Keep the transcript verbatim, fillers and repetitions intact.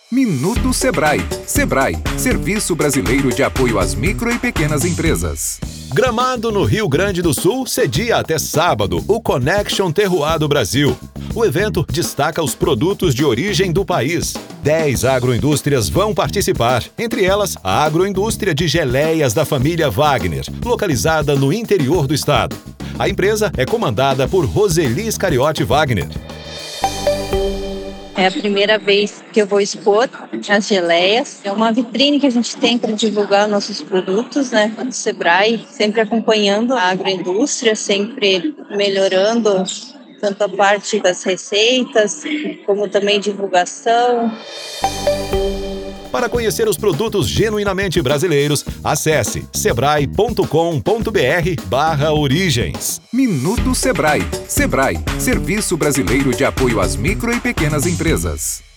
Minuto Sebrae. Sebrae, Serviço Brasileiro de Apoio às Micro e Pequenas Empresas. Gramado, no Rio Grande do Sul, cedia até sábado o Connection Terroir do Brasil. O evento destaca os produtos de origem do país. Dez agroindústrias vão participar, entre elas a agroindústria de geleias da família Wagner, localizada no interior do estado. A empresa é comandada por Roseli Iscariote Wagner. É a primeira vez que eu vou expor as geleias. É uma vitrine que a gente tem para divulgar nossos produtos, né? O Sebrae, sempre acompanhando a agroindústria, sempre melhorando tanto a parte das receitas, como também divulgação. Para conhecer os produtos genuinamente brasileiros, acesse sebrae ponto com ponto br barra origens. Minuto Sebrae. Sebrae, Serviço Brasileiro de Apoio às Micro e Pequenas Empresas.